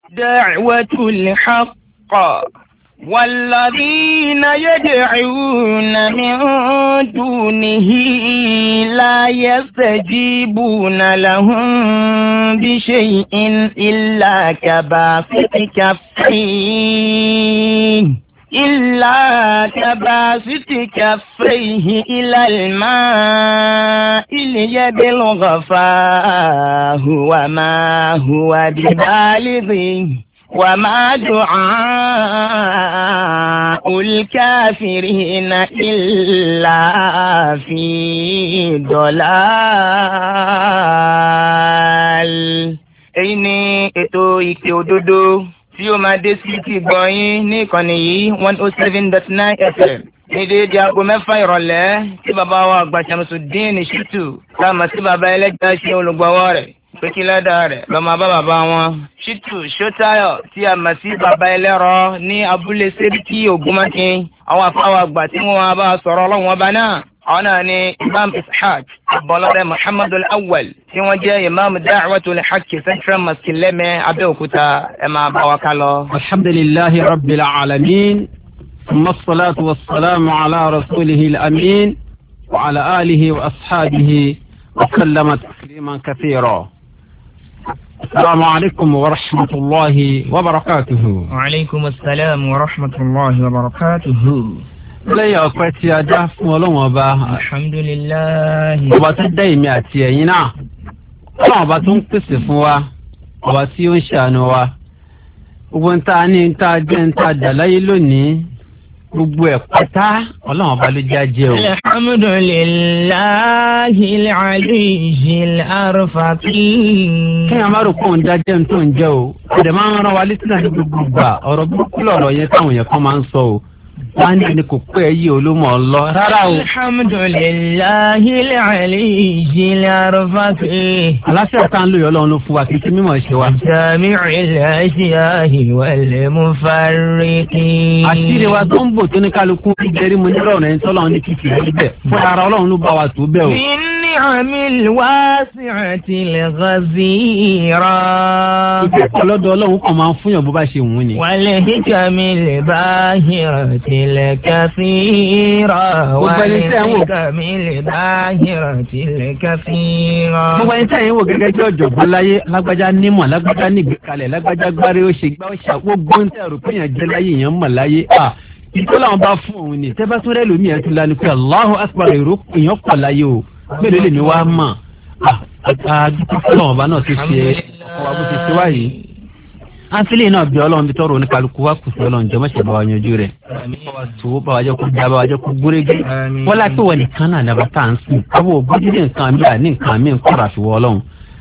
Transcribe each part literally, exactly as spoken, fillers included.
دعوة الحق والذين يدعون من دونه لا يستجيبون لهم بشيء إلا كباسط كفيه إلا كباسط كفيه إلى الماء ليبلغ فاه وما هو ببالغه وما دعاء الكافرين إلا في ضلال. èyí ni ètò ìpè òdodo tí ó máa dé sí ti gbọ̀nyìn ní ìkànnì yìí one oh seven dot nine F M ní déédéé aago mẹ́fà ìrọ̀lẹ́ tí bàbá wa àgbà Ṣàmùsùdíìnì Ṣítù táàmù sí bàbá ẹlẹ́gbẹ́ ṣe olùgbọ̀wọ́ rẹ̀ pé kí lẹ́dàá rẹ̀ lọ́mọ bá bàbá wọn. Ṣítù Ṣótáyọ̀ tí a mọ̀ sí bàbá ẹlẹ́rọ ní abúlé Sẹ́ríkì Ògúnmákin àwọn afáwọ̀ àgbà tí wọ́n bá sọ̀rọ̀ ọlọ́run ọba náà. àwọn náà ni Imam Ishaq Abọ́lọ́rẹ́ Muhammadul Awwal tí wọ́n jẹ́ Imam Da'watul Haqq Central Mosque Lẹ́mẹ̀ Abẹ́òkúta ẹ̀ máa bá wa ká lọ. alhamdulillahi rabbil alamin thumma as-salatu was-salamu ala rasulihil amin wa ala alihi wa ashabihi wa sallama tasliman kathira. السلام عليكم ورحمة الله وبركاته. وعليكم السلام ورحمة الله وبركاته. lẹ́yìn ọpẹ́ tí a dá fún Ọlọ́run ọba. alhamdulilayi. ọba tó dá èmi àti ẹ̀yin náà. Ọlọ́run ọba tó ń pèsè fún wa. ọba tí ó ń ṣàánú wa. gbogbo ń ta ní ń ta jẹ́ ń ta dà láyé lónìí. gbogbo ẹ̀ pátá Ọlọ́run ọba ló já jẹ́ o. alhamdulilayi aliyil arfaqi. kí a máa rò pé òun dá jẹ́ ń tó ń jẹ́ o. ọ̀dẹ̀ máa ń rán wa létí náà ní gbogbo gbà ọ̀rọ̀ burúkú lọ̀rọ̀ yẹn táwọn yẹn kan máa ń sọ o. wọ́n ní kò pé yí olómọ̀ lọ rárá o. alhamdulilayi aliyil arfaqi. aláṣẹ tá ń lò yọ Ọlọ́run ló fún wa kí n ti mímọ̀ ṣe wa. jami'il ashiyahi wal mufarriqi. àṣírí wa tó ń bò tó ní kálukú ìjẹ́rí mo nírọ̀ ọ̀nà ìtọ́lọ́run ní kìkì rẹ̀ bẹ́ẹ̀ fún ara Ọlọ́run ló bá wa tó bẹ́ẹ̀ o. ni'amil wasi'atil ghazira. ìkẹ́kọ̀ọ́ lọ́dọ̀ Ọlọ́run kan máa ń fún yàn bó bá ṣe wù ú ni. wal hikamil bahiratil kathira. gbogbo ẹni tẹ́ ń wò. wal hikamil bahiratil kathira. gbogbo ẹni tẹ́ ń wò gẹ́gẹ́ bí ọ̀jọ̀gbọ́n láyé lágbájá nímọ̀ lágbájá nígbèkalẹ̀ lágbájá gbárí ó ṣe gbá ó ṣàgbógbó ń tẹ̀rù pé yàn jẹ́ láyé yàn mọ̀ láyé. ìtọ́ làwọn bá fún òun ni tẹ́ bá tún rẹ́ lómi ẹ̀ tún lanu pé Allahu akbar èrò èèyàn pọ̀ láyé o mélòó lèmi wá mọ̀ àdúgbò fọlọ́wọ́n bá náà ti ṣe ọkọ̀ wa bó ti ṣe wáyé. ánsílẹ̀ náà bí Ọlọ́run bí tọrọ oníkàlùkù wa kù sí Ọlọ́run jẹ́ mọ́ṣẹ́ bá wa yanjú rẹ̀. tó bá wa jẹ́ kó dá bá wa jẹ́ kó gúrégé. wọ́n láti wọ nìkan náà dábàá tá à ń sìn káwọ́ ògbójúdé nǹkan mi àní nǹkan mi ń kọ́ra àfiwọ́ Ọlọ́run.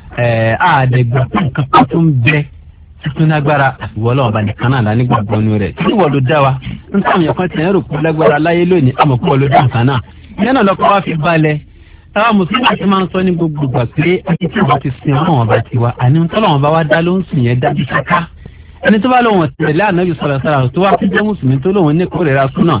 àdẹ̀gbà nǹkan kan tó ń bẹ tuntun lágbára àfiwọ́ Ọlọ́run bá nìkan náà lání gbàgbọ́ nu rẹ̀. tí wọ́n ló dá wa ń táwọn yẹn kan tẹ̀ ẹ́ rò kú lágbára láyé lónìí àmọ́ kú wọ́n ló dá nǹkan náà. ìyẹn náà lọ́kọ́ wa fi balẹ̀ táwa mùsùlùmí àti máa ń sọ ní gbogbo ìgbà pé ẹni tí wọ́n ti sin Ọlọ́run ọba tiwa àní tọ́lọ́run ọba wa dá ló ń sìn yẹn dájú káká. ẹni tó bá lóun tẹ̀lé ànábì sọ̀rọ̀ sọ̀rọ̀ tó wá fi jẹ́ mùsùlùmí tó lóun ní kórìíra súnà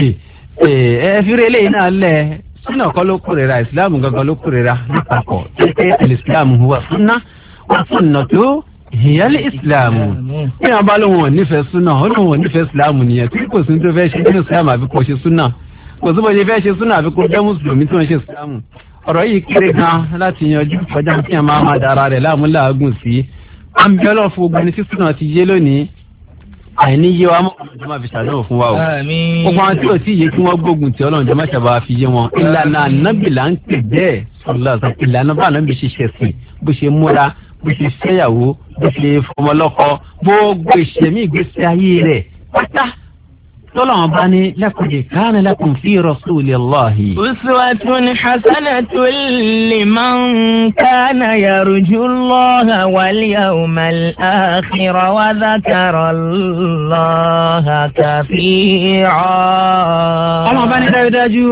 ẹ fi rí eléyìí náà lẹ̀ súnà kọ́ ló kórìíra ìsìláàmù gangan ló kórìíra nípapọ̀ ṣé ìsìláàmù huwa súnà wà súnà tó ìyálé ìsìláàmù. bí wọn bá lóun ò nífẹ̀ẹ́ súnà ó lóun ò nífẹ̀ẹ́ ìsìláàmù nìyẹn tí kò sí tó fẹ́ ṣe nínú ìsìláàmù àbí kò ṣe súnà kò sí bó ṣe fẹ́ ṣe súnà àbí kò jẹ́ mùsùlùmí tó ń ṣe ìsìláàmù. ọ̀rọ̀ yìí kéré gan láti yanjú kọjá kí wọn máa máa dára rẹ̀ láàmú làágùn sí. àǹbẹ̀lọ̀ fún gbogbo ẹni tí súnà ti yé lónìí àìní yé wa mọ́ ọ̀nà máa fi ṣàdánwò fún wa o. gbogbo àwọn tí o ti yé kí wọ́n gbógun tí Ọlọ́run jẹ́ máa ṣàbà fi yé wọn. ìlànà ànábì là ń pè bẹ́ẹ̀ sọlá ìlànà bá ànábì ṣe ṣẹ̀sìn bó ṣe múra bó ṣe ṣẹ́yàwó bó ṣe fọmọlọ́kọ gbogbo ìṣẹ̀mí ìgbésí ayé rẹ̀ pátá tọ́lọ́wọ́n bá ní laqad kana lakum fi rasulillahi. uswatun hasanatun liman kana yarju Allaha wal yawmal akhir wa dhakara Allaha kathira. ọlọ́wọ́n bá ní dájúdájú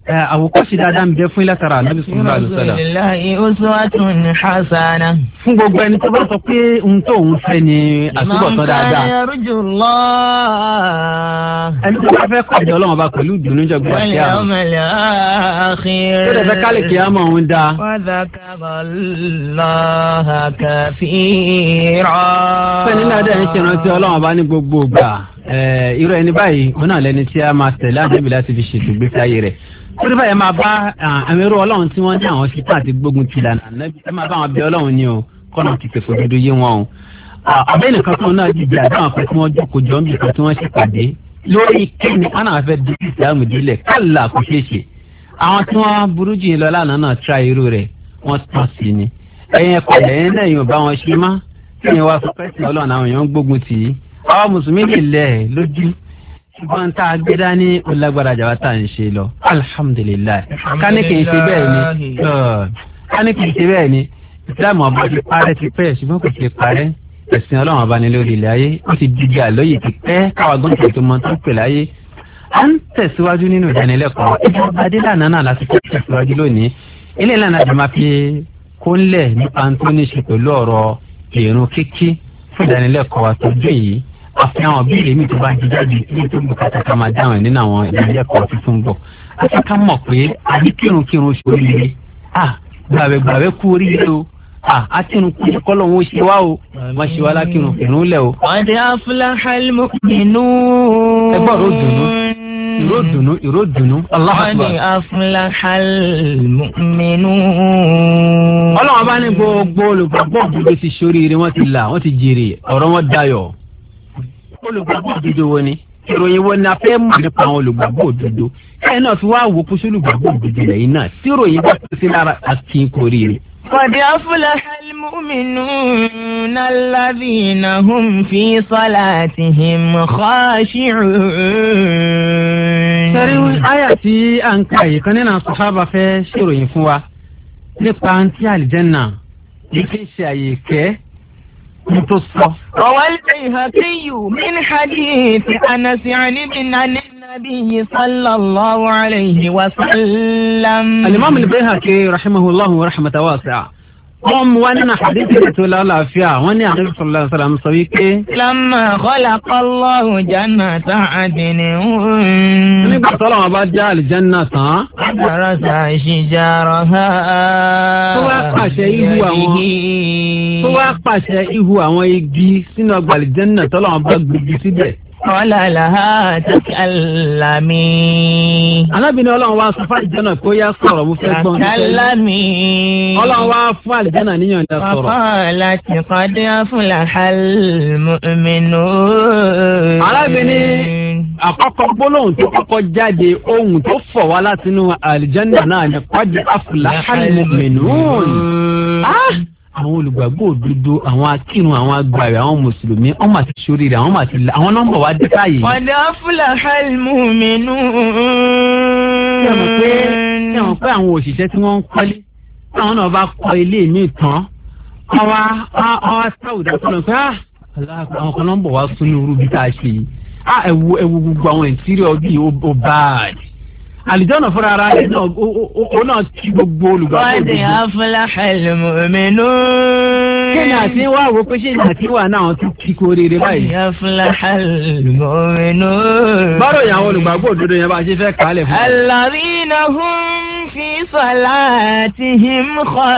àwòkọ́ṣe dáadáa ń bẹ fún ilátara Ànábì sallallahu alaihi wasallam. Alhamdulillahi uswatun hasana. fún gbogbo ẹni tó bá sọ pé ohun tó òun fẹ́ ni àtúbọ̀tán dáadáa. man kana yarjullah. ẹni tó bá fẹ́ kọjá ọlọ́run bá pẹ̀lú ìdùnnú jọgbọ́n àti wal yawmal akhir. tó dẹ̀ fẹ́ kálí kí á mọ̀ òun dáa. wa dhakara Allaha kathira. fẹ́ni náà dẹ̀ ń ṣèrántí ọlọ́run bá ní gbogbo ìgbà. irú ẹni báyìí wọn náà lẹni tí a máa tẹ̀lé Ànábì láti fi ṣètò ìgbésí ayé rẹ̀. kódé báyìí máa bá àwọn ẹrú ọlọ́run tí wọ́n ní àwọn ṣíṣe àti gbógun ti lànà Ànábì ẹ máa bá wọn bẹ ọlọ́run ní o kọ́nà ti pèsè òdodo yé wọn o. àbẹ́ni kan tó náà dìde àdáwọn pẹ́ tí wọ́n jókòó jọ níbi kan tí wọ́n ṣe pàdé lórí kíni wọn náà fẹ́ di ìsìlámù dílẹ̀ kálá kò ṣeé ṣe. àwọn tí wọ́n burú jù lọ lánàá náà tra irú rẹ̀ wọ́n tán sí ni. ẹ̀yin ẹ̀kọ́ ẹ̀yin náà yóò bá wọn ṣe má kíni wàá sọ pẹ́sì ọlọ́run àwọn èèyàn ń gbógun tì í. àwọn mùsùlùmí lè lẹ̀ lójú ṣùgbọ́n tá a gbé dání ó lágbára jàwá tá à ń ṣe lọ alhamdulilayi kání kì í ṣe bẹ́ẹ̀ ni kání kì í ṣe bẹ́ẹ̀ ni islam ọba ti parẹ́ ti pẹ́ ṣùgbọ́n kò ṣe parẹ́ ẹ̀sìn ọlọ́run ọba ní lórí ilẹ̀ ayé ó ti di àlóyè ti pẹ́ káwa gbọ́n tó mọ tó pè láyé à ń tẹ̀síwájú nínú ìdánilẹ́kọ̀ọ́ ìjọba adélànà náà láti fẹ́ tẹ̀síwájú lónìí ilé ìlànà àti máa fi kónlẹ̀ nípa tó ní ṣe pẹ̀lú ọ̀rọ̀ ìrun kíkí fún ìdánilẹ́kọ̀ọ́ àtọ́jú yìí àfihàn bíi èmi tó bá jí jáde ní tó bùkátà ká máa dáhùn nínú àwọn ìdánilẹ́kọ̀ọ́ tuntun bọ̀ àti ká mọ̀ pé àbí kírunkírun ṣe oríire à gbàgbẹ́ gbàgbẹ́ kú oríire o à àtìrún kú kọ́lọ̀ wọn ṣe wá o wọ́n ṣe wá lákìrún kìrún lẹ̀ o. qad aflahal mu'minun. ẹ gbọ́dọ̀ dùnú ìró dùnú ìró dùnú. Allahu Akbar. qad aflahal mu'minun. ọlọ́wọ́n bá ní gbogbo olùgbàgbọ́ òdodo ti ṣoríire wọ́n ti là wọ́n ti jèrè ọ̀rọ̀ wọn dayọ̀. olùgbàgbọ́ òdodo wo ni ìròyìn wo ni a fẹ́ mọ̀ nípa àwọn olùgbàgbọ́ òdodo ẹ̀ náà fi wá wò kó sí olùgbàgbọ́ òdodo lẹ́yìn náà tí ìròyìn bá tó sí lára àti kórìíre. qad aflahal mu'minuna alladhina hum fi salatihim khashi'un. sẹ́rí àyà tí à ń ka yìí kan nínú sàhábà fẹ́ ṣèròyìn fún wa nípa àǹtí àlìjẹ́nà ní kí n ṣe àyè kẹ́ متصف. روى البيهقي من حديث أنس عن ابن النبي صلى الله عليه وسلم. الإمام البيهقي رحمه الله ورحمة واسعة wọ́n mú wá nínú àdéhùn ètò lálàáfíà wọ́n ní àdéhùn sallallahu alaihi wasallam sọ wípé. lamma khalaqa Allahu jannata adnin. nígbà tọ́lọ́ wọn bá já àlìjánná tán. adarasa shijaraha. tó wá pàṣẹ ihu àwọn tó wá pàṣẹ ihu àwọn igi sínú ọgbà àlìjánná tọ́lọ́ wọn bá gbèjì síbẹ̀. qala laha takallami. alábìnrin ọlọ́run wá sọ fún àlìjánná kó yá sọ̀rọ̀ mo fẹ́ gbọ́n. takallami. ọlọ́run wá fún àlìjánná níyàn dá sọ̀rọ̀. qalat qad aflahal mu'minun. alábìnrin àkọ́kọ́ gbólóhùn tó kọ́kọ́ jáde ohun tó fọ̀ wá látinú àlìjánná náà ni qad aflahal mu'minun. àwọn olùgbàgbọ́ òdodo àwọn akírun àwọn agbára àwọn mùsùlùmí wọ́n máa ti ṣoríire àwọn máa ti la àwọn nọ́mbà wa dé káyé. qad aflahal mu'minun. ṣé mo pé ṣé mo pé àwọn òṣìṣẹ́ tí wọ́n ń kọ́lé táwọn náà bá kọ́ ilé mi tán wọ́n wá wọ́n wá sáwùdà tó lọ pé àwọn kan nọ́mbà wa sún ní orú bí tá a ṣe yìí ẹ̀wù ẹ̀wù gbogbo àwọn ìntírìọ̀ bíi ó báàdì. àlìjọ́nà fúnra ara rẹ̀ náà ó náà ti gbogbo olùgbàgbọ́ òdodo. qad aflahal mu'minun. kí ni àti wá wo pé ṣé ní àti wà náà tún kí kó rere báyìí. qad aflahal mu'minun. bárò ìyàwó olùgbàgbọ́ òdodo yẹn bá ṣe fẹ́ kálẹ̀ fún. alladhina hum fi salatihim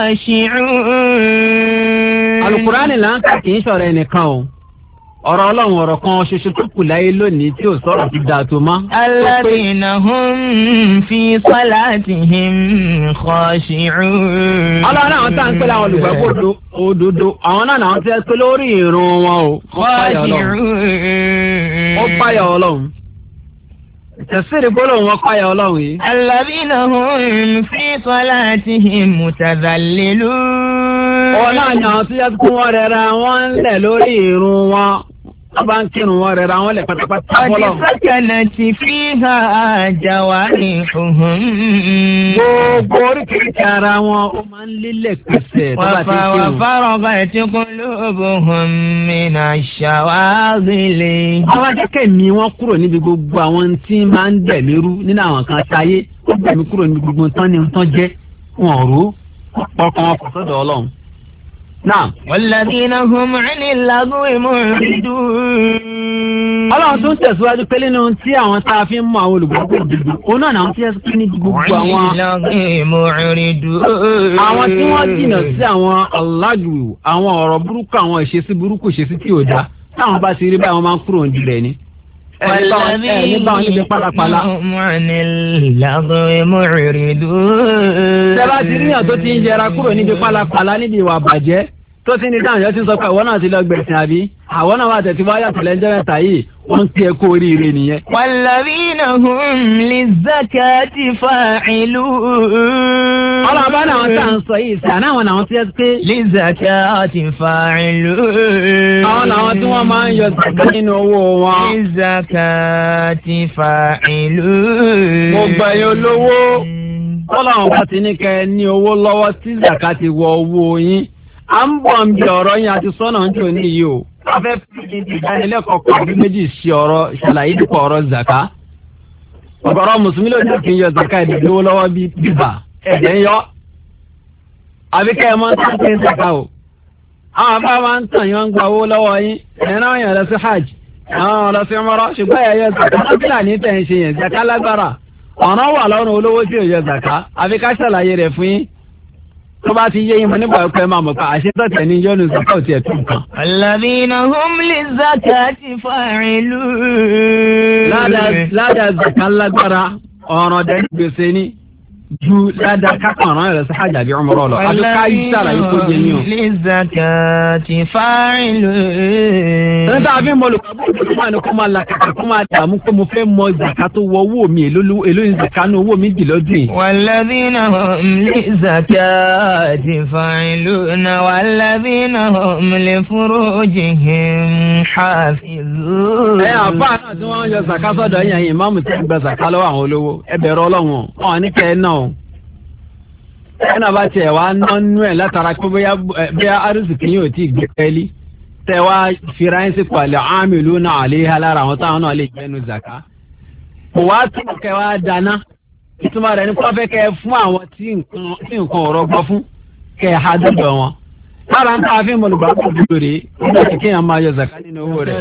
khashi'un. alukurani là ń kà kì í sọ̀rọ̀ ẹnìkan o. ọ̀rọ̀ ọlọ́run ọ̀rọ̀ kan ṣoṣo tó kù láyé lónìí tí ò sọ̀rọ̀ ti dà tó mọ́. alladhina hum fi salatihim khashi'un. ọlọ́run àwọn tá à ń pè láwọn olùgbàgbọ́ òdodo àwọn náà náà ti ẹ́ pé lórí ìrun wọn o. khashi'un. ó páyà ọlọ́run. tẹ̀síìrì gbólóhùn wọn páyà ọlọ́run yìí. alladhina hum fi salatihim mutadhallilun. ọ̀nà àyàn tí yẹ kó wọ́n rẹra wọ́n ń lẹ̀ lórí ìrun wọn wọ́n bá ń kírun wọn rẹ̀ ra wọn lẹ̀ pátápátá fọlọ́. ọdí sákànà ti fi hàn àjàwá ní ìhùn. gbogbo oríkèéríkèé ara wọn ó máa ń lélẹ̀ pẹ̀sẹ̀ tó bá ti kírun. wà fárọ̀ bá ti kún lóògùn mìíràn ṣàwágìlì. àwọn akẹ́kẹ́ mi wọ́n kúrò níbi gbogbo àwọn tí máa ń dẹ̀mí rú nínú àwọn kan táyé ó dẹ̀mí kúrò níbi gbogbo tán ni tán jẹ́ wọn rú ọkàn wọn kò sọ́dọ̀ Ọlọ́run. náà. walladhina hum 'anil lagwi mu'ridun. Ọlọ́run tún tẹ̀síwájú pé nínú tí àwọn tá a fi ń mọ àwọn olùgbàgbọ́ òdodo òun náà náà tí ẹ sí ní gbogbo àwọn. 'anil lagwi mu'ridun. àwọn tí wọ́n jìnnà sí àwọn alágbèrè àwọn ọ̀rọ̀ burúkú àwọn ìṣesí burúkú ìṣesí tí ò dáa táwọn bá ti rí báyìí wọ́n máa ń kúrò ní ilẹ̀ ni. والذين هم عن اللغو معرضون. Tẹ́lá ti ríyàn tó ti ń jẹra kúrò níbi pálapàla níbi ìwà bàjẹ́ tó ti ní dáhùn yẹn ti sọ pé àwọn náà ti lọ gbẹ̀sìn àbí àwọn náà wà tẹ̀sí wáyà tẹ̀lé ń jẹ́ mẹ́ta yìí wọ́n ń kí ẹ kó oríire nìyẹn. والذين هم للزكاة فاعلون. Ọlọ́run bá náà tá à ń sọ yìí sí àná àwọn náà ti ẹ́ pé. للزكاة فاعلون. àwọn náà tí wọ́n máa ń yọ zaka nínú owó wọn. للزكاة فاعلون. mo gbà yín olówó. Ọlọ́run bá ti ní kẹ́ ẹ ní owó lọ́wọ́ tí zaka ti wọ owó yín. à ń bọ̀ ń bí ọ̀rọ̀ yín àti sọ́nà ń tò ní yìí o. a fẹ́ fi ìdánilẹ́kọ̀ọ́ kan bí méjì sí ọ̀rọ̀ ṣàlàyé dípò ọ̀rọ̀ zaka. ọ̀gọ̀rọ̀ mùsùlùmí ló ní kí n yọ zaka ẹ̀dẹ̀ lówó lọ́wọ́ bí bíbà ẹ̀dẹ̀ ń yọ. àbí kẹ́ ẹ máa ń tán kí n zaka o. àwọn bá máa ń tàn yín wọ́n gba owó lọ́wọ́ yín ẹ̀yin náà yàn lọ sí hajj àwọn ọ̀rọ̀ sí umrah ṣùgbọ́n ẹ̀yẹ zaka lọ́kìlà ní tẹ̀ ń ṣe yẹn zaka lágbára ọ̀nà wà lọ́rùn olówó tí ò yọ zaka àfi ká ṣàlàyé rẹ̀ fún yín tó bá ti yé yín mọ́ nígbà pẹ́ máa mọ̀ pé àṣetọ́tẹ̀ ní yọ́nù zaka ò tiẹ̀ tó nǹkan. الذين هم للزكاة فاعلون. ládàá zaka lágbára ọ̀ràn dẹ́ gbèsè ní ju ládàá kákànrán rẹ̀ sí hajj àbí umrah lọ àbí ká yí sàlàyé kó jẹ ní o. للزكاة فاعلون. nígbà tí mo lò pàbó òkú máa ní kó máa la kàkà kó máa dààmú pé mo fẹ́ mọ zaka tó wọ owó mi èló èló ní zaka ní owó mi jì lọ́dún yìí. والذين هم للزكاة فاعلون والذين هم لفروجهم حافظون. ẹ àbá náà tí wọ́n ń yọ zaka sọ́dọ̀ yẹn yìí máàmù tí ń gba zaka lọ́wọ́ àwọn olówó ẹ bẹ̀rẹ̀ ọlọ́run ọ̀ ní kẹ́ ẹ náà o. ẹ náà bá tiẹ̀ wá ná nú ẹ̀ látara pé bóyá bóyá arúsìkì yóò tí ì gbé pẹ́ẹ́lí tẹ wá fira ẹ̀ sí pàlẹ́ àmìlú náà àléhà lára àwọn táwọn náà lè gbẹ́nu zaka. kò wá tó kẹ́ wá dáná ìtumọ̀ rẹ̀ ní kó fẹ́ kẹ́ fún àwọn tí nǹkan ọ̀rọ̀ gbọ́ fún kẹ́ ha dọ́dọ̀ wọn. lára ń tààfin mọ̀lùbá kò dúró rè é nígbà tí kéèyàn máa yọ zaka nínú owó rẹ̀.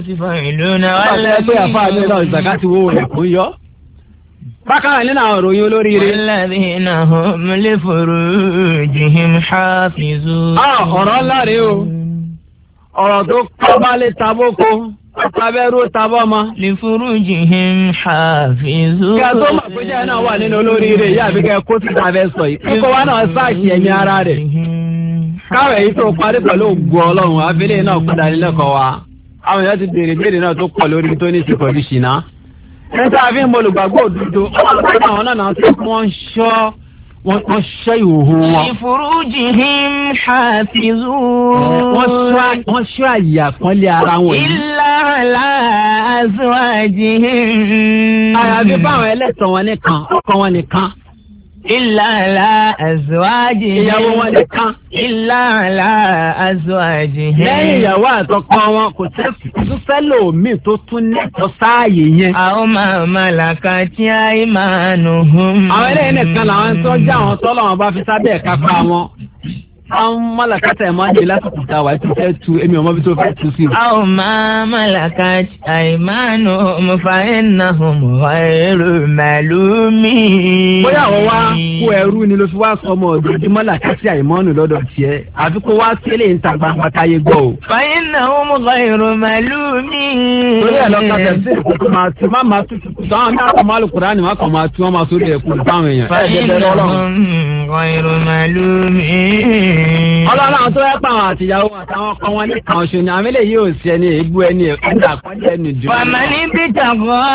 bákan náà nínú àwọn ìròyìn olóríire. والذين هم لفروجهم حافظون. ọ̀rọ̀ ńlá rèé o ọ̀rọ̀ tó kọ́ bá lè tabóko tabẹ́rú tabọ́mọ. لفروجهم حافظون. kí a tó mọ̀ pé jẹ́ náà wà nínú olóríire yìí àbí kẹ́ kó tí a fẹ́ sọ yìí. kíkọ́ wa náà sáàkì ẹ̀mí ara rẹ̀. káwé yìí tó parí pẹ̀lú ògùn ọlọ́run abẹ́lé náà kó dání lẹ́kọ̀ọ́ wa. àwọn èèyàn ti béèrè béèrè náà tó pọ̀ lórí tó ní ti pẹ̀lú ṣìnà. níta fi ń bolùgbàgbọ́ òdodo ọlọ́run àwọn náà náà tó wọ́n ṣọ́ wọ́n ṣọ́ ìhòòhò wọn. لفروجهم حافظون. wọ́n ṣọ́ àyè àpọ́nlé ara wọn yìí. إلا على أزواجهم. àyàfi báwọn ẹlẹ́tọ̀ wọn nìkan ọkọ wọn nìkan. إلا على أزواجهم. ìyàwó wọn nìkan. إلا على أزواجهم. lẹ́yìn ìyàwó àtọkọ wọn kò tún fẹ́lẹ̀ omi tó tún nẹ́tọ̀ sáàyè yẹn. أو ما ملكت أيمانهم. àwọn eléyìí nìkan làwọn tó jẹ́ àwọn tọ́lọ̀ wọn bá fi sábẹ́ ẹ̀ka pa wọn. àwọn mọ́làkátà ẹ̀ máa ń yẹ lásìkò tá a wà tó fẹ́ tu èmi ọmọ bí tó fẹ́ tu sí o. أو ما ملكت أيمانهم فإنهم غير ملومين. bóyá àwọn wá kó ẹrú ni ló fi wá sọ ọmọ ọdún tí mọ́làkátà àìmọ́nù lọ́dọ̀ tiẹ̀ àfi kó wá tẹ́lẹ̀ ń ta gbangba káyé gbọ́ o. فإنهم غير ملومين. torí ẹ̀ lọ́ka tẹ̀sí ìkókó máa tu má máa tu tutù táwọn ní àkọ́ máa lù kúrò ní máa kàn máa tu wọ́n máa sórí ẹ̀kú táwọn èèyàn. فإنهم غير ملومين. ọlọ́run àwọn tó yẹ pa àwọn àtìyàwó àtàwọn ọkọ wọn ní kan ṣo ni àmì lè yóò ṣe ẹni èébú ẹni ẹ̀kúndà àpọ́njẹ́ ẹni jù. ومن ابتغى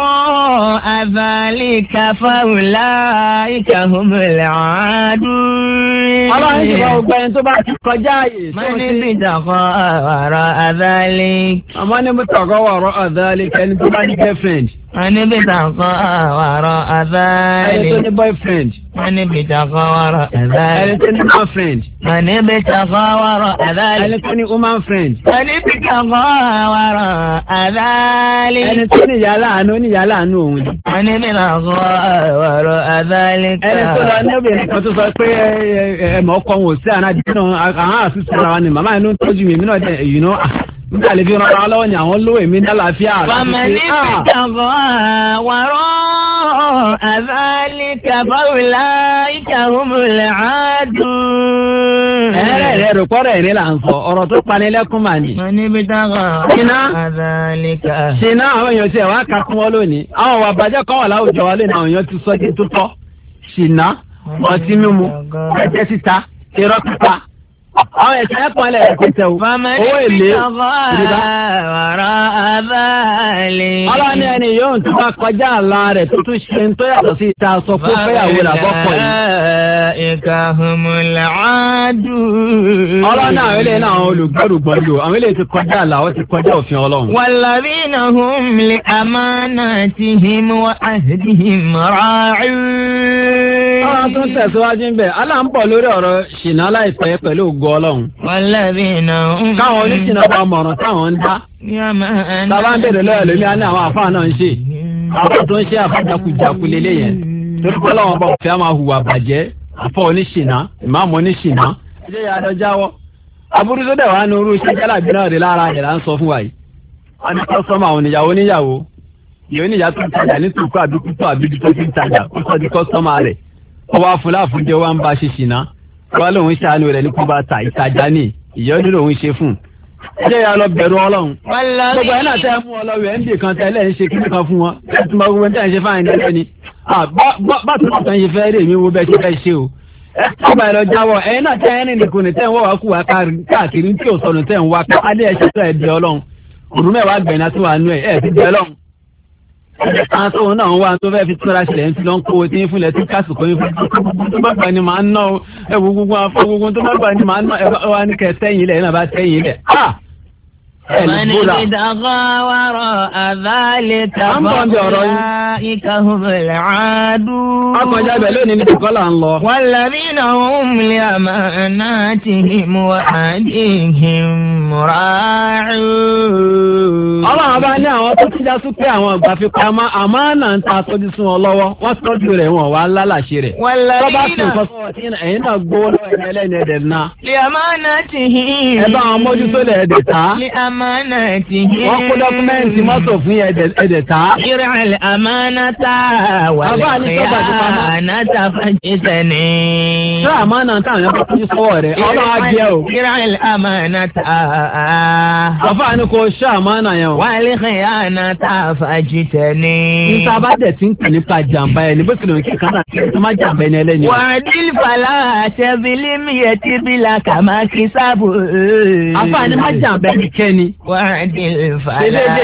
وراء ذلك فأولئك هم العادون. Ọlọ́run ti bá gbogbo ẹni tó bá ti kọjá ààyè. Mọ́ ní bìtàkọ́ wàrà àdálẹ́. Àmọ́ ní bìtàkọ́ wàrà àdálẹ́ ẹni tó bá ní girlfriend. Wọ́n ní bìtàkọ́ wàrà àdálẹ́. Ẹni tó ní boyfriend. Wọ́n ní bìtàkọ́ wàrà àdálẹ́. Ẹni tó ní man friend. Wọ́n ní bìtàkọ́ wàrà àdálẹ́. Ẹni tó ní woman friend. Wọ́n ní bìtàkọ́ wàrà àdálẹ́. Ẹni tó ní yàrá àánú ní yàrá àánú òun ni. Wọ́n ní bìtàkọ́ wàrà àdálẹ́. Ẹni tó lọ ní obìnrin kan tó sọ pé ẹ̀mọ́ ọkọ wọn ò sí àná àdìsí náà àwọn àṣìṣe ara wa ni màmá inú tọ́jú mi náà dẹ̀ yìí náà nígbà lè fi ràn án lọ́wọ́ ni àwọn lówó èmi ní àlàáfíà. Fàmà ní bìtàkọ́ wàrà àdálẹ́ kàfáwìlà ìkàhùnmùlẹ̀ àádùn. ẹ̀rẹ́ rẹ̀ rò pọ́rọ̀ ẹ̀rín là ń sọ ọ̀rọ̀ tó panilẹ́kún mà ní. Wọ́n ní bìtàkọ́ àdálẹ́ kà. ṣìnà àwọn èèyàn ti ẹ̀ wá ka fún wọn lónìí àwọn wà bàjẹ́ kọ́ wà láwùjọ wa lónìí àwọn èèyàn ti sọ di tó tọ́ ṣìnà ọtí mímu ẹ̀jẹ̀ títa irọ́ pípa àwọn ẹ̀sìn ẹ̀kọ́ ẹ̀lẹ́ ẹ̀kọ́ tẹ̀ o owó èlé ìdìbà. ọlọ́ni ẹni yóò tún bá kọjá àlá rẹ̀ tó tún ṣe ń tó yàtọ̀ sí ìta sọ fún fẹ́yàwó làbọ́kọ̀ yìí. ọlọ́ni àwọn ilé náà àwọn olùgbọ́dùgbọ́n lò àwọn ilé ti kọjá àlá wọ́n ti kọjá òfin ọlọ́run. والذين هم لأماناتهم وعهدهم راعون. àwọn tó ń tẹ̀síwájú ń bẹ̀ aláǹbọ̀ lórí ọ̀rọ̀ ṣìnà láìpẹ́ pẹ̀lú ògo ọlọ́run. والذين هم káwọn oníṣìnà bá mọ̀ràn táwọn ń dá. táwa ń bèrè lọ́yọ̀ lómi á ní àwọn àfáà náà ń ṣe. àwọn tó ń ṣe àfàjàkùjàkù lélẹ̀ yẹn. torí pé ọlọ́wọ́n bá òfin á máa hùwà bàjẹ́ àfọ oníṣìnà ìmáàmù oníṣìnà. ṣé ìyá àdó jáwọ́. aburú tó dẹ̀ wá ní orú iṣẹ́ jálàbí náà rí lára ẹ̀ là ń sọ fún wa yìí. wọ́n ní kọ́sọ́mà àwọn oníyàwó níyàwó. ìyá oníyà tó ń tajà ní tòkó àbíkútó àbíbi tó ti ń tajà ó sọ di kọ́sọ́mà rẹ̀. ọwọ́ afúnláàfúnjẹ wa ń bá ṣe ṣìnà. wọ́n lóun ṣàánú rẹ̀ ní kó bá ta ìtajà ní ìyọ́nú lòun ṣe fún un. ṣé ya lọ bẹ̀rù ọlọ́run. gbogbo ẹ̀ náà tẹ́ mú ọlọ́run ẹ̀ ń bì kan tẹ́lẹ̀ ń ṣe kíní kan fún wọn. ẹ tún bá gbogbo ẹ̀ ń ṣe fáwọn ẹni lẹ́ni. bá tó tán ṣe fẹ́ rí èmi wo bẹ́ẹ̀ ṣe fẹ́ ṣe o. ẹ tọ́ba ẹ̀ lọ jáwọ́ ẹ̀ náà tẹ́ ẹ̀rín nìkan ní tẹ́ ń wọ́ wá kú wá káàkiri tí ò sọnù tẹ́ ń wá ká alẹ́ ẹ̀ ṣètò ẹ̀ bí ọlọ́run. òrùmẹ̀wá gbẹ̀ná tó wà nú ẹ̀ ẹ̀ ti bí ọlọ́run. àwọn tó náà wá tó fẹ́ẹ́ fi túnra ṣẹlẹ̀ ń fi lọ́n kó o tí ń fúnlẹ̀ tí kásìkò yín fún tó bá gbà ní màá ná o ẹ̀wù gbogbo afọ gbogbo tó bá gbà ní màá ná ẹ̀wù wa ní kẹ́ sẹ́yìn ilẹ̀ náà bá sẹ́yìn ilẹ̀. من ابتغى وراء ذلك فأولئك هم العادون. والذين هم لأماناتهم وعهدهم راعون. ọlọ́run bá ní àwọn tó ti já sí pé àwọn ìgbà fi pamọ́ àmánà ń ta tọ́jú sún ọ lọ́wọ́ wọ́n tọ́jú rẹ̀ wọ́n wá lálàṣẹ rẹ̀. tó bá sì nǹkan sọ̀rọ̀ tí ẹ̀yin náà gbówó lọ́wọ́ ẹ̀yìn ẹlẹ́ni ẹ̀dẹ̀ náà. لأماناتهم. ẹ bá àwọn mójútó lẹ̀ ẹ̀dẹ̀ ta. لأماناتهم. wọ́n kó dọ́kúmẹ́ǹtì mọ́tò fún ẹ̀dẹ̀ ta. ارعى الأمانة والخيانة فاجتني. ṣé àmánà táwọn yẹn bá tọ́jú sọ́wọ́ rẹ̀ ọlọ́run á jẹ́ o. ارعى الأمانة. àfáàní kò ṣé àmánà yẹn o. والخيانة فاجتني. níta bá dẹ̀ tí ń pè nípa jàǹbá ẹ̀ ní bó tilẹ̀ kí kan náà kí ẹ má jàǹbá ẹni ẹlẹ́ni. وعدل فلا تظلم يتب لك ما كسب. àfáàní má jàǹbá ẹni kẹ́ni. وعدل فلا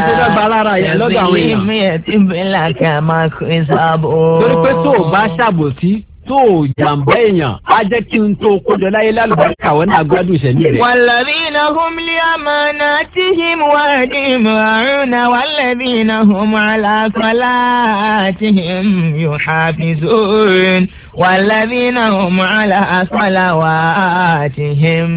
تظلم يتب لك ما كسب. torí pé tó o bá ṣàbòsí tó o jàǹbá èèyàn á jẹ́ kí n tó kójọ láyé lálùbáríkà wọn náà gbádùn ìṣẹ̀lẹ̀ rẹ̀. والذين هم لأماناتهم وعهدهم راعون والذين هم على صلاتهم يحافظون والذين هم على صلواتهم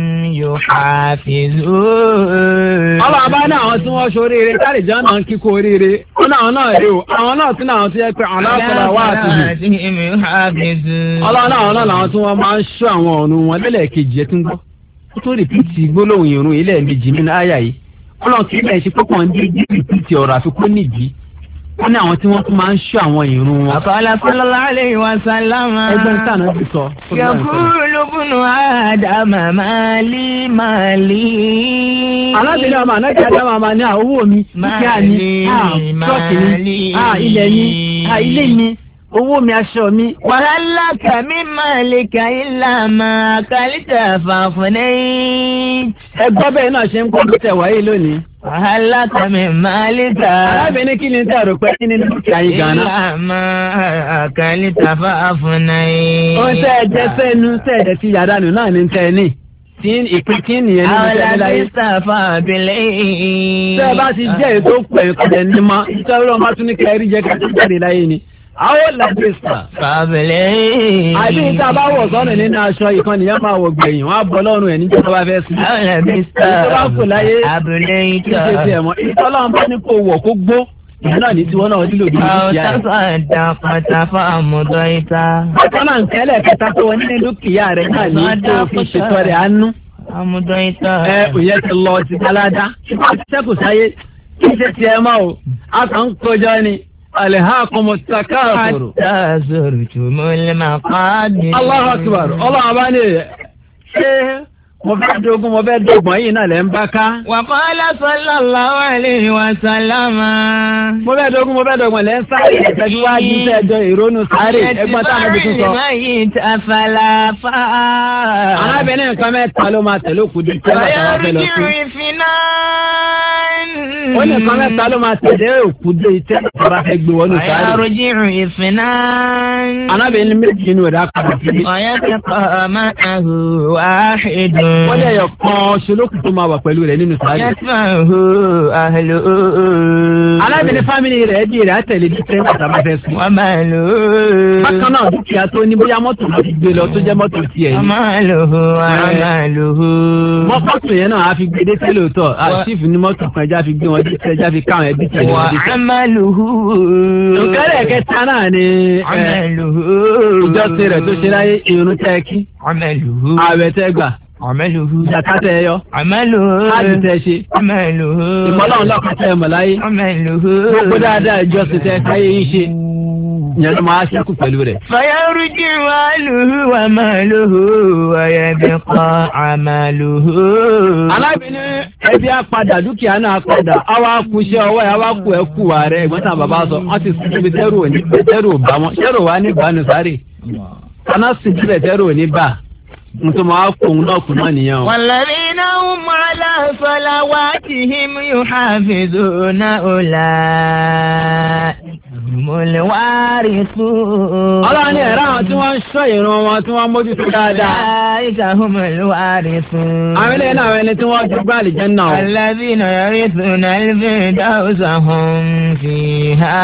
يحافظون. ọlọ́run bá ní àwọn tí wọ́n ṣoríire táàlìjọ́ náà ń kíkó oríire ó náà náà rí o àwọn náà tún náà tún yẹ pé àwọn aláṣọlá wà á ti hù. ọlọ́run náà àwọn náà làwọn tí wọ́n máa ń ṣọ́ àwọn ọ̀run wọn lẹ́lẹ́kejì ẹ̀ tún gbọ́. ó tó rìpíìtì gbólóhùn ìrun ilé méjì nínú àyà yìí ọlọ́run kì í bẹ̀rẹ̀ ṣe púpọ̀ ń dí rìpíìtì ọ̀rọ̀ àfikún nìdí. wọ́n ní àwọn tí wọ́n tún máa ń ṣọ́ àwọn ìrun wọn. àfàlà sallallahu alayhi wa sallam. ẹgbẹ́ sáà náà ti sọ. yaqulu ibnu Adama mali mali. alábìnrin ọmọ anájà dáhùn àmà ní owó mi dúkìá ni ṣọ́ọ̀kì ni ilẹ̀ ni ilé ni owó mi aṣọ mi. wàhálà kàmí máa lè ka ilà máa kálítà fàfúnẹ́. ẹ gbọ́ bẹ́ẹ̀ náà ṣe ń kọ́ tó tẹ̀ wáyé lónìí. wàhálà kàmí máa lè ka. arábìnrin kí ni tẹ́ àrò pé kí ni dúkìá yìí gan-an. ilà máa kálítà fàfúnẹ́. ó ń tẹ́ ẹ jẹ́ sẹ́nu tẹ́ ẹ jẹ́ ti yàrá nù náà ní tẹ́ ẹ ní. tí ìpín kí nìyẹn ní ìṣẹ́lẹ̀ láyé. àwọn alábísà fàbílẹ̀. tẹ́ ẹ bá ti jẹ́ ètò pẹ̀lú kọ̀dẹ̀ ní ma ìṣẹ́ ọlọ́run bá tún ní kẹ́rì jẹ́ kẹ́rì jáde láyé ni. àwọn làbísà. fàbílẹ̀. àbí ìta bá wọ̀ sọ́nà nínú aṣọ ìkan nìyẹn máa wọ̀ gbẹ̀yìn wọn á bọ́ lọ́rùn ẹ̀ níjẹ́ tó bá fẹ́ sí. àwọn alábísà fàbílẹ̀ ìtọ́. ìtọ́lọ́run bá ní kó wọ̀ kó gbó ìyá náà ní tiwọn náà nílò bí dúkìá rẹ. àwọn dàpọ̀tà fún àmúdọ̀ ìta. ọ̀tọ́ náà ń kẹ́lẹ̀ kẹta tó wọn nínú dúkìá rẹ náà ní tó fi ṣètò rẹ̀ àánú. àmúdọ̀ ìta. ẹ òye ti lọ ti aládá sẹ́kù sáyé kí ṣe tiẹ̀ mọ́ o a kàn ń kọjá ni alhakumu takasuru. hatta zurtumul maqabir. Allahu akbar ọlọ́run bá ní ṣé mo fẹ́ dogun mo fẹ́ dogun yìí náà lẹ́ ń bá ká. wa qala sallallahu alayhi wa sallam. mo fẹ́ dogun mo fẹ́ dogun lẹ́ ń sáré ẹ̀sẹ̀jú wá jí sẹ́jọ ìrónú sáré ẹgbọ́n táwọn ẹbí tún sọ. arábìnrin nǹkan mẹ́ta ló máa tẹ̀lé òkú di tẹ́lẹ̀ tàwa fẹ́ lọ sí. ó ní nǹkan mẹ́ta ló máa tẹ̀lé òkú di tẹ́lẹ̀ tàwa fẹ́ gbé wọnú sáré. arábìnrin méjì inú rẹ̀ á kàdà sí. wọ́n dẹ̀ yọ kan ṣolókùn tó máa wà pẹ̀lú rẹ̀ nínú sáré. alábìnrin fámìlì rẹ̀ di rẹ̀ àtẹ̀lé bí tẹ́lẹ̀ tàbá fẹ́ sùn. bákan náà dúkìá tó ní bóyá mọ́tò ló ti gbé lọ tó jẹ́ mọ́tò tiẹ̀ ní. mọ́tò yẹn náà á fi gbé dé tẹ́lẹ̀ òótọ́ àṣìfù ní mọ́tò kan ẹja fi gbé wọn dé ẹja fi káwọn ẹbí tẹ̀lé wọn dé tẹ́lẹ̀. òkèlè kẹta náà ni ìjọsìn rẹ̀ tó ṣe láyé irun tẹ́ kí ààwẹ̀ tẹ́ gbà. Amaluhu. Jàkátẹ̀ ẹyọ. Amaluhu. Láti tẹ̀ ṣe. Amaluhu. Ìmọ̀lọ́run lọ́kàtà ẹ̀mọ̀ láyé. Amaluhu. Gbogbo dáadáa ìjọsìn tẹ káyé yìí ṣe. Ìyẹn ló máa ṣẹ́kù pẹ̀lú rẹ̀. Fayaruji amaluhu wa maluhu wa yabqa amaluhu. Alábìnrin ẹbí apàdà dúkìá náà apàdà. Àwa kú iṣẹ́ ọwọ́ ẹ̀ àwa kú ẹ̀ kú wa rẹ̀ ẹ̀gbọ́n tàn bàbá sọ. Wọ́n ti sùn síbi tẹ́rù òní tẹ́rù òbá wọn. Tẹ́rù wa ní ìbánu sáré. Kaná sùn síbẹ̀ tẹ́rù òní bà. Nítorí máa kó òun náà kù náà nìyẹn o. Walladhina hum ala salawatihim yuhafizuna ulaika humul warithun. Ọlọ́run ní ẹ̀rọ àwọn tí wọ́n ń ṣọ́ ìran wọn tí wọ́n mójútó dáadáa. Ulaika humul warithun. Àwọn ilé náà ẹni tí wọ́n jogún àlìjánnà o. Alladhina yarithuna al-firdawsa hum fiha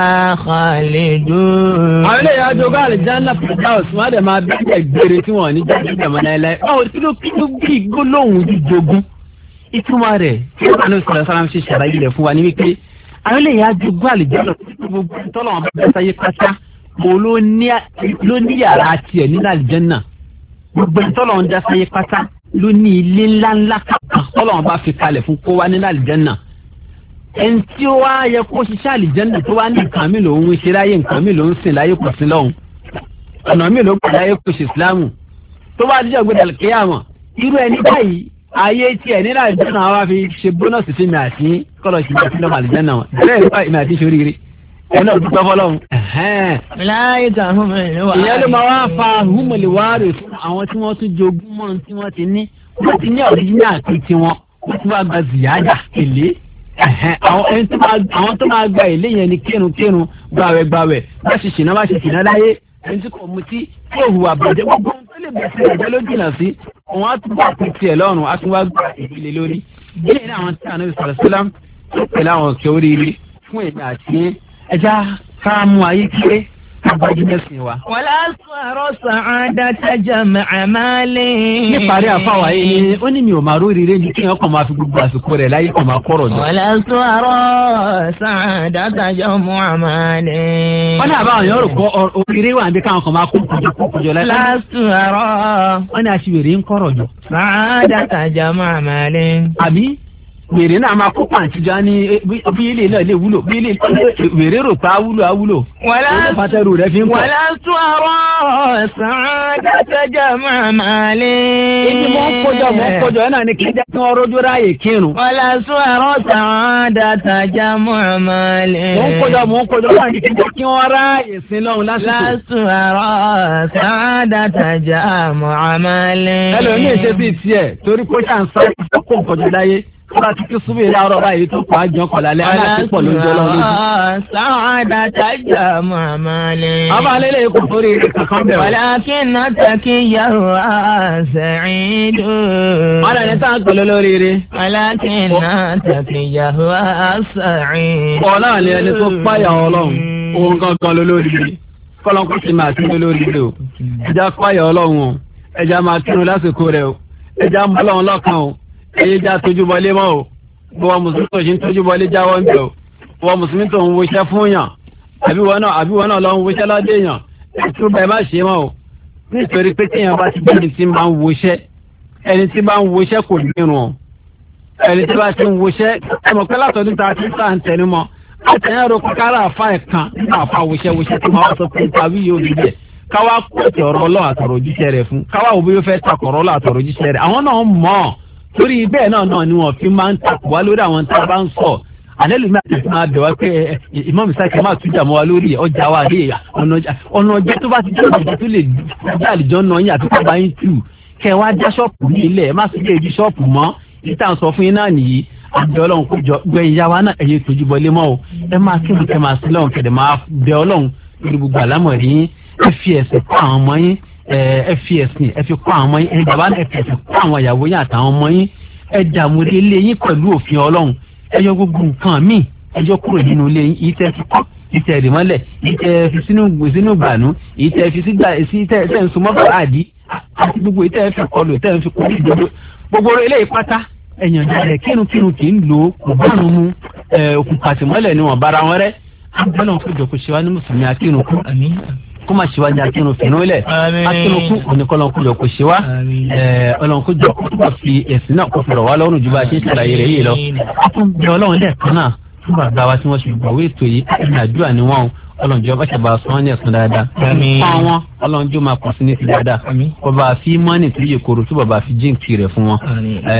khalidun. Àwọn ilé yà jogún àlìjánnà Firdaus wọ́n á dẹ̀ máa bẹ́ẹ̀ gbére tí wọ́n ní jáde ìjàmọ́ náà láì. Báwo kí ló kí ló bí gbólóhùn jíjogún? Ìtumọ̀ rẹ̀ tí wọ́n ní sọ̀rọ̀ sára ń ṣe ṣàlàyé rẹ̀ fún wa ní wípé àwọn ilé yà jogún àlìjánnà gbogbo tọ́lọ́wọ́n bá bẹ́ẹ̀ sáyé pátá mo ló ní yàrá tiẹ̀ nínú àlìjánnà gbogbo tọ́lọ́wọ́n dá sáyé pátá ló ní ilé ńláńlá kankan tọ́lọ́wọ́n bá fi kalẹ̀ fún kó wá nínú àlìjánnà. Ẹni tí ó wá yẹ kó ṣiṣẹ́ àlìjánnà tó wá ní nǹkan mi lòún ṣe láyé nǹkan mi lòún sìn láyé kò sí lọ́hùn ọ̀nà mi ló gbà láyé kò ṣe ìsìlámù tó bá díjọ́ gbé dàlùkíyàmọ̀ irú ẹni báyìí ayé tiẹ̀ nínú àlìjánnà wa fi ṣe bónọ́ọ̀sì fún mi àti kọ́lọ̀ ṣì máa fi lọ́mọ àlìjánnà wọn bẹ́ẹ̀ nípa ìmọ̀ àti ìṣoríire ẹ̀ náà dúpẹ́ fọlọ́run. Láyìíká humul warithun. ìyẹn ló máa wá fa humul warithun fún àwọn tí wọ́n tún jogún mọ́ tí wọ́n ti ní wọ́n ti ní ọ̀ríjìnà àti tiwọn wọ́n tún wá gba ziyada èlé àwọn tó máa gba èlé yẹn ni kérunkérun gbàwẹ̀ gbàwẹ̀ bá ṣe ṣìnà bá ṣe ṣìnà láyé ẹni tí kò mutí tí ò hùwà bàjẹ́ gbogbo ohun tó lè bẹ̀rẹ̀ ìjẹ́ ló jìnnà sí òun á tún bá pín tiẹ̀ lọ́rùn á tún wá gba ìdílé lórí. ilé ní àwọn tí a náà sọ̀rọ̀ sílám tó pẹ̀lú àwọn ọ̀kẹ́ oríire fún èmi àti ẹja ká mú ayé kéré kábàájú mẹ́sìn wa. wàlá sọ̀rọ̀ sa'adata jama'a mali. níparí àfàwà yìí ni ó ní mi ò máa rórí rẹ ní kí wọn kàn máa fi gbogbo àsìkò rẹ láyé kàn máa kọ̀rọ̀ jọ. wàlá sọ̀rọ̀ sa'adata jama'a mali. wọ́n ní àbáwọn yóò rò kọ́ oríire wà níbi káwọn kan máa kó kójọ kó kójọ láyé. wàlá sọ̀rọ̀. wọ́n ní aṣiwèrè ń kọ̀rọ̀ jọ. sa'adata jama'a mali. àbí wèrè náà máa kó pàǹtí já ní bí ilé náà lè wúlò bí ilé wèrè rò pa wúlò á wúlò. wàlá pàtẹ́rù rẹ̀ fi ń pọ̀. wàlá tún àrọ̀ sàádàtàjà máa lé. ibi mọ̀ ń kójọ mọ̀ ń kójọ ẹ̀ náà ni kí n jẹ́ kí wọ́n rójú ráàyè kírun. wàlá tún àrọ̀ sàádàtàjà máa lé. mọ̀ ń kójọ mọ̀ ń kójọ náà ni kí n jẹ́ kí wọ́n ráàyè sí lọ́hùn lásìkò. lásùn àrọ̀ sàádàtàjà máa lé. ẹlòmíì ṣe bíi tiẹ̀ torí kó ṣàǹsá kó nkọjú láyé kódà tí kí súnmọ́ ìlà ọ̀rọ̀ báyìí tó pa àjọ kọ̀ọ̀lá lẹ́yìn aláàtí pọ̀ ló ń jọ lọ́wọ́ lójú. sáwádà tájà mọ̀ọ́mọ́lẹ́. ọba alẹ́lẹ́ ikú torí kankan bẹ̀rẹ̀. wàlákínà tàkì yàrá àṣẹ̀yìndó. ọ̀rẹ́ ní sáà gbọ́lọ́ lóríire. wàlákínà tàkì yàrá àṣẹ̀yìndó. ọ̀la ni ẹni tó páyà ọlọ́run òun gangan ló lóríire kọ́lọ́nkù sì máa kí ló lóríire o. ẹja páyà ọlọ́run o ẹja máa kírun lásìkò rẹ o ẹja mọ́ ọlọ́run lọ́kàn o èyí já tójú bọlé mọ́ o bọ́wọ́ mùsùlùmí tó ṣe ń tójú bọlé jáwọ́ ń bẹ̀ o bọ́wọ́ mùsùlùmí tó ń wọṣẹ́ fún yàn àbí wọn náà àbí wọn náà lọ ń wọṣẹ́ lọ́dẹ yàn ètò bẹ́ẹ̀ má ṣe mọ́ o nítorí pé téèyàn bá ti gbẹ́ni tí máa ń wọṣẹ́ ẹni tí bá ń wọṣẹ́ kò nírun o ẹni tí bá ti ń wọṣẹ́ ẹ mọ̀ pé látọ̀dún tá a ti sá ń tẹnu mọ́ àtẹ̀yìn ro kára àfa ẹ̀ kan nínú àfa wọṣẹ́ wọṣẹ́ tí máa sọ pé tàbí yóò rí bẹ́ẹ̀ káwá kóòtù ọ̀rọ̀ ọlọ́ àtọ̀rọ̀ òjíṣẹ́ rẹ̀ fún káwá òbí yóò fẹ́ takọ̀rọ̀ ọlọ́ àtọ̀rọ̀ òjíṣẹ́ rẹ̀ àwọn náà mọ̀ ọ́ torí bẹ́ẹ̀ náà náà ni wọ́n fi máa ń takò wá lórí àwọn tá a bá ń sọ àlẹ́lùmí àti máa bẹ̀ wá pé ìmọ̀mí sákẹ́ máa tújà mọ́ wa lórí ọjà wa rí ọ̀nà ọjà tó bá ti jẹ́ ọjà tó lè jẹ́ àlìjọ́ náà yín àti kábà yín tù kẹ́ ẹ wá já ṣọ́ọ̀pù ní ilẹ̀ ẹ má sì lè di ṣọ́ọ̀pù mọ́ ìta ń sọ fún yín náà nìyí àbẹ̀ ọlọ́run kó jọ gbẹ ìyá wa náà ẹ̀yẹ tójú bọlé mọ́ o ẹ máa kí ẹ máa sí lọ́run kẹ̀dẹ̀ máa bẹ ọlọ́run lórí gbogbo àlámọ̀rí yín ẹ fi ẹ̀sìn kọ́ àwọn ọmọ yín ẹ fi ẹ̀sìn ẹ fi kọ́ àwọn ọmọ yín ẹ bàbá ẹ fi ẹ̀sìn kọ́ àwọn ìyàwó yín àtàwọn ọmọ yín ẹ dààmú ilé yín pẹ̀lú òfin ọlọ́run ẹ yọ gbogbo nǹkan míì ẹ yọ kúrò nínú ilé yín yìí tẹ́ fi kọ́ yìí tẹ́ rì mọ́lẹ̀ yìí tẹ́ fi sínú sínú gbànú yìí tẹ́ fi sígbà sí tẹ́ tẹ́ ń sumọ́ bàrà àdí àti gbogbo yìí tẹ́ fi kọlù tẹ́ fi kọ́ ìdodo gbogbo eléyìí pátá ẹ̀yàn jẹ́ kírun-kírun kì í lò kò bánu mu òkun pàtìmọ́lẹ̀ ni wọ́n bára wọn rẹ́ abẹ́lẹ̀ kó jọ kó ṣe wá ní mùsùlùmí akírun kú kó má ṣe wá ní akírun fìnnú lẹ̀ akírun kú oníkọ́lọ́n kó jọ kó ṣe wá ọlọ́run kó jọ kó fi ẹ̀sìn náà kó fi rọ̀ wá lọ́rùn ju bá a ṣe ń ṣàlàyé rẹ̀ yìí lọ. a tún bẹ ọlọ́run lẹ́ẹ̀kan náà fún bàbá wa tí wọ́n ṣe gbọ̀wé ètò yìí ẹ̀mí àdúrà ni wọ́n ọlọ́run jọ bá ṣe bá a sọ wọ́n ní ẹ̀sùn dáadáa. fún àwọn ọlọ́run jọ máa pọ̀ sí ní ti dáadáa kó bá a fi mọ́nì tó yẹ kóró tó bàbá a fi jíǹkì rẹ̀ fún wọn.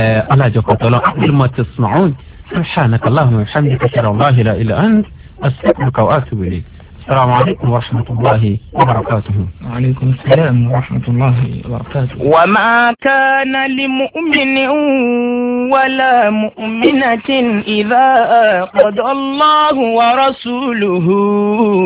ọlọ́jọ سبحانك اللهم وبحمدك اشهد ان لا اله الا انت استغفرك واتوب اليك. السلام عليكم ورحمه الله وبركاته. وعليكم السلام ورحمه الله وبركاته. وما كان لمؤمن ولا مؤمنة إذا قضى الله ورسوله